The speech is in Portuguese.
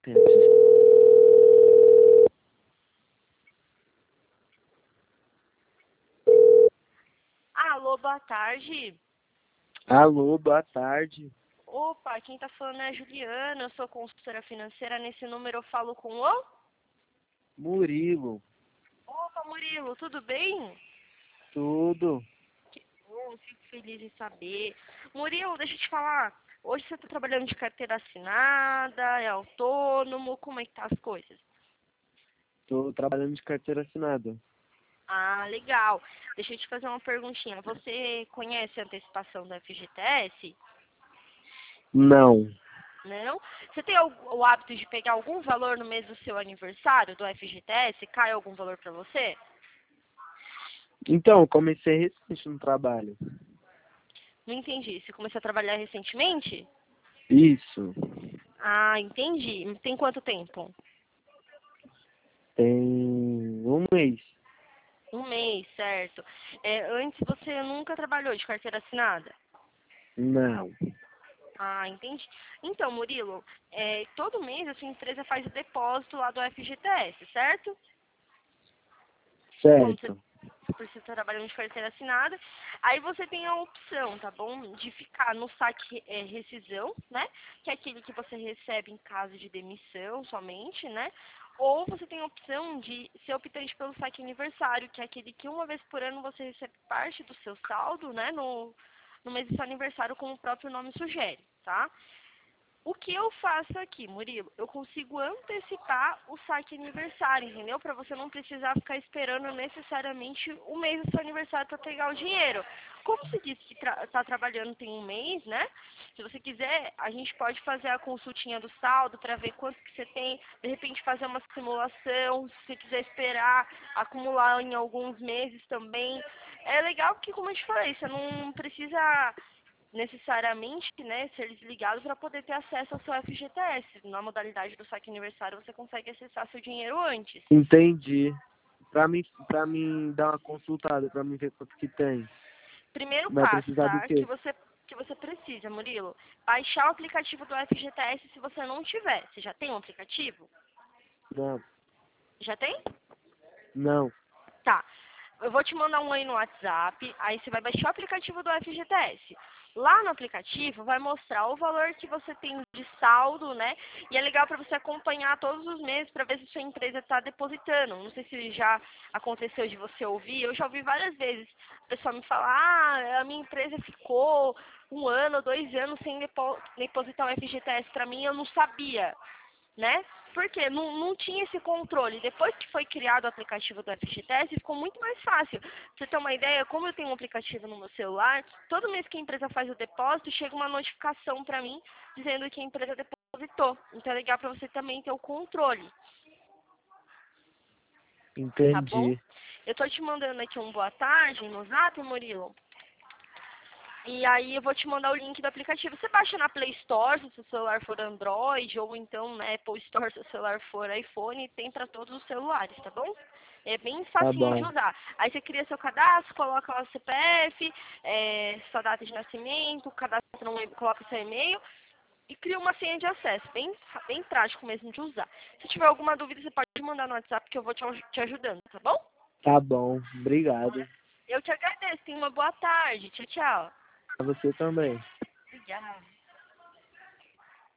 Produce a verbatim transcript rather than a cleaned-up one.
Alô, boa tarde. Alô, boa tarde. Opa, quem tá falando é a Juliana, eu sou consultora financeira. Nesse número eu falo com o... Murilo. Opa, Murilo, tudo bem? Tudo. Que bom, fico feliz em saber. Murilo, deixa eu te falar, hoje você tá trabalhando de carteira assinada, é autônomo, como é que tá as coisas? Tô trabalhando de carteira assinada. Ah, legal. Deixa eu te fazer uma perguntinha. Você conhece a antecipação do F G T S? Não. Não? Você tem o, o hábito de pegar algum valor no mês do seu aniversário do F G T S? Cai algum valor para você? Então, comecei recente no trabalho. Não entendi. Você começou a trabalhar recentemente? Isso. Ah, entendi. Tem quanto tempo? Tem um mês. Um mês, certo. É, antes você nunca trabalhou de carteira assinada? Não. Ah, entendi. Então, Murilo, é, todo mês a sua empresa faz o depósito lá do F G T S, certo? Como você Certo. precisa estar trabalhando de carteira assinada, aí você tem a opção, tá bom? De ficar no saque é, rescisão, né? Que é aquele que você recebe em caso de demissão somente, né? Ou você tem a opção de ser optante pelo saque aniversário, que é aquele que uma vez por ano você recebe parte do seu saldo, né? No, no mês do seu aniversário, como o próprio nome sugere, tá? O que eu faço aqui, Murilo? Eu consigo antecipar o saque aniversário, entendeu? Para você não precisar ficar esperando necessariamente o mês do seu aniversário para pegar o dinheiro. Como você disse que está tra tá trabalhando tem um mês, né? Se você quiser, a gente pode fazer a consultinha do saldo para ver quanto que você tem, de repente fazer uma simulação, se você quiser esperar, acumular em alguns meses também. É legal porque, como eu te falei, você não precisa necessariamente, né, ser desligado para poder ter acesso ao seu F G T S. Na modalidade do saque aniversário, você consegue acessar seu dinheiro antes. Entendi. Pra mim, pra mim dar uma consultada, pra mim ver quanto que tem. Primeiro Vai passo, precisar do tá, que quê? você que você precisa, Murilo, baixar o aplicativo do F G T S se você não tiver. Você já tem um aplicativo? Não. Já tem? Não. Tá. Eu vou te mandar um aí no WhatsApp, aí você vai baixar o aplicativo do F G T S. Lá no aplicativo vai mostrar o valor que você tem de saldo, né? E é legal para você acompanhar todos os meses para ver se sua empresa está depositando. Não sei se já aconteceu de você ouvir, eu já ouvi várias vezes o pessoal me falar, ah, a minha empresa ficou um ano, dois anos sem depo depositar um F G T S para mim, eu não sabia, né? Porque não, não tinha esse controle. Depois que foi criado o aplicativo do F G T S, ficou muito mais fácil. Pra você ter uma ideia, como eu tenho um aplicativo no meu celular, todo mês que a empresa faz o depósito, chega uma notificação para mim dizendo que a empresa depositou. Então é legal para você também ter o controle, tá bom? Entendi. Eu tô te mandando aqui um boa tarde no Zap, Murilo. E aí eu vou te mandar o link do aplicativo. Você baixa na Play Store, se o seu celular for Android, ou então na Apple Store, se o celular for iPhone, tem para todos os celulares, tá bom? É bem Tá facinho de bom. usar. Aí você cria seu cadastro, coloca lá o C P F, é, sua data de nascimento, cadastra um, coloca seu e-mail e cria uma senha de acesso. Bem, bem prático mesmo de usar. Se tiver alguma dúvida, você pode mandar no WhatsApp que eu vou te, te ajudando, tá bom? Tá bom. Obrigado. Eu te agradeço. Tenha uma boa tarde. Tchau, tchau. A você também. Obrigada.